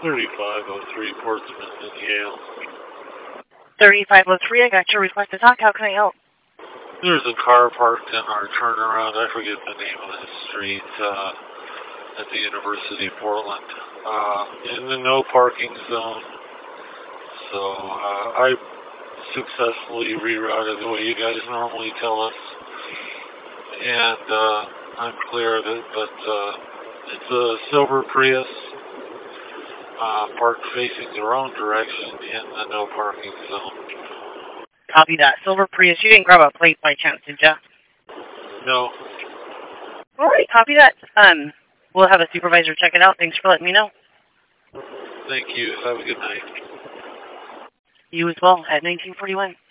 3503 Portsmouth in Yale. 3503, I got your request to talk. How can I help? There's a car parked in our turnaround. I forget the name of the street at the University of Portland. In the no parking zone. So I successfully rerouted the way you guys normally tell us. And I'm clear of it, but it's a silver Prius parked facing the wrong direction in the no parking zone. Copy that. Silver Prius. You didn't grab a plate by chance, did ya? No. All right, copy that. We'll have a supervisor check it out. Thanks for letting me know. Thank you. Have a good night. You as well, at 1941.